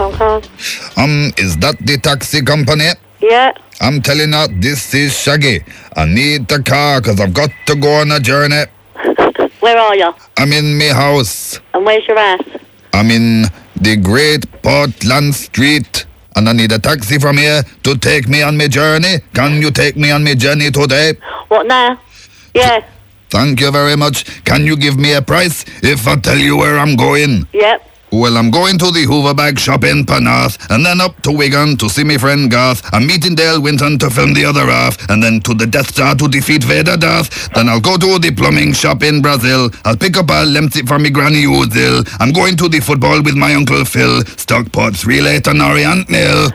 Concord. Is that the taxi company? Yeah. I'm telling you, this is Shaggy. I need the car because I've got to go on a journey. Where are you? I'm in my house. And where's your ass? I'm in the Great Portland Street. And I need a taxi from here to take me on my journey. Can you take me on my journey today? What now? Yeah. Thank you very much. Can you give me a price if I tell you where I'm going? Yep. Well, I'm going to the Hoover Bag shop in Penarth, and then up to Wigan to see my friend Garth. I'm meeting Dale Winton to film the other half, and then to the Death Star to defeat Vader Darth. Then I'll go to the plumbing shop in Brazil. I'll pick up a lemsip for me granny who's ill. I'm going to the football with my Uncle Phil. Stockport 3 to Orient nil.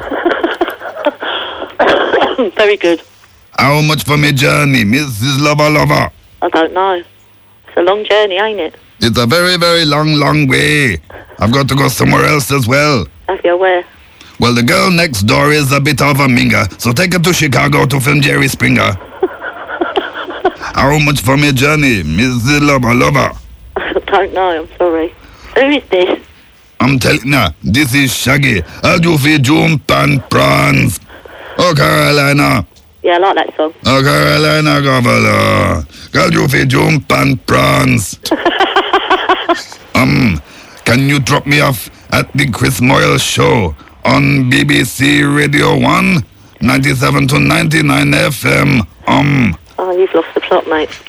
Very good. How much for my journey, Mrs. Lover? I don't know. It's a long journey, ain't it? It's a very, very long way. I've got to go somewhere else as well. Have you where? Well, the girl next door is a bit of a minger, so take her to Chicago to film Jerry Springer. How much for my journey, Mrs. Lover? I don't know, I'm sorry. Who is this? I'm telling you, this is Shaggy. I'll do for jump and prawns. Oh, Carolina. Yeah, I like that song. Oh, Carolina, Governor. I'll do for jump and prawns. Can you drop me off at the Chris Moyle show on BBC Radio 1, 97 to 99 FM? Oh, you've lost the plot, mate.